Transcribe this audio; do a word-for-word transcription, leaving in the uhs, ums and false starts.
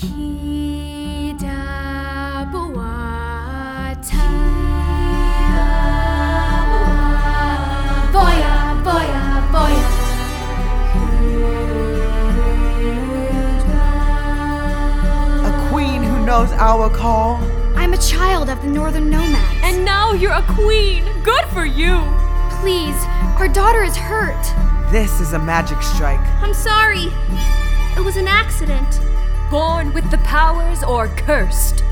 Boya, boya, boya. A queen who knows our call. I'm a child of the northern nomads. And now you're a queen. Good for you. Please, our daughter is hurt. This is a magic strike. I'm sorry. It was an accident. Born with the powers or cursed?